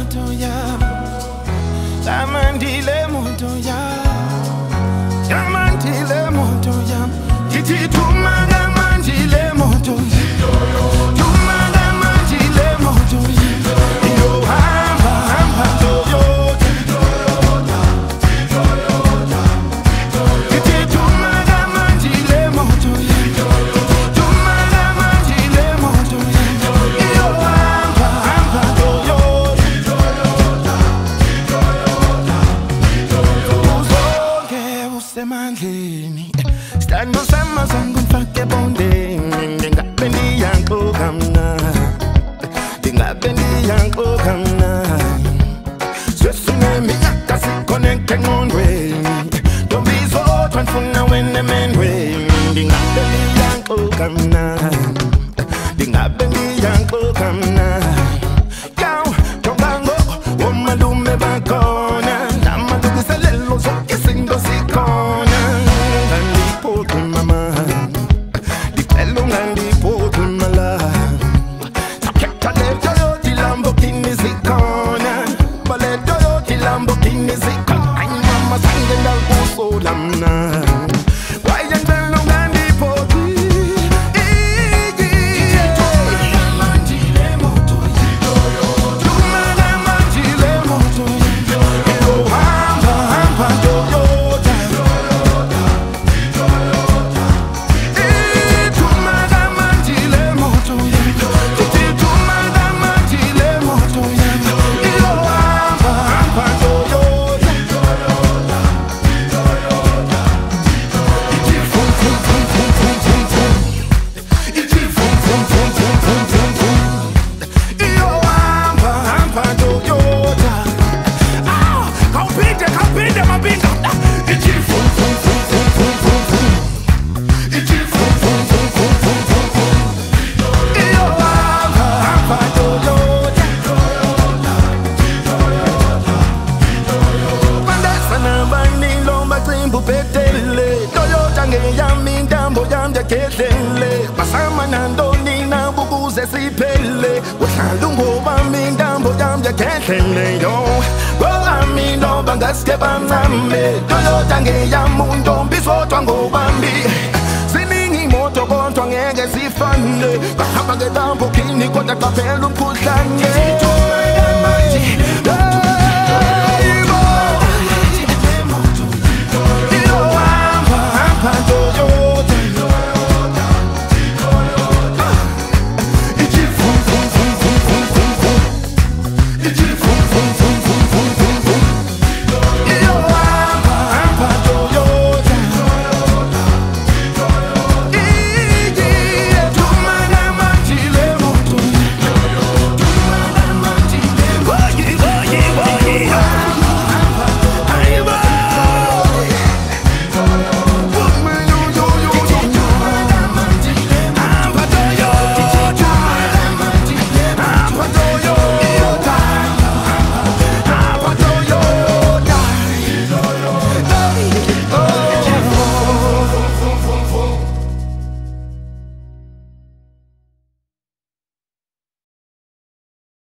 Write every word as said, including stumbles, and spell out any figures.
moto yam, Yamandile moto yam, Yamandile moto yam, Titi tuma Yamandile moto yam, tuma Yamandile moto yam, yo hamba hamba Toyota, Toyota, Titi tuma Yamandile moto yam, tuma Yamandile moto yam, yo hamba hamba Toyota, Toyota, uzonke usemandleni. Stand no sama zangu mfake bonde, Dingabe ni yanko kamna, Dingabe ni yanko kamna. Swesune mi akasi connecting on way. Don't be so transfuna when the men way. Dingabe ni yanko kamna, Dingabe ni yanko kamna. Yow, tongango, womalume bakona, Namadugu salelo so kisingo sikona. Mama, the fellow and the port in my life. I kept a little the Lamborghini Zicona, but let the Lamborghini Zicona. I'm mama singing the whole soul. I'm not. Why you tell no and the port? Bahamba ngelambo kini kodwa qaphela umkhuhlane.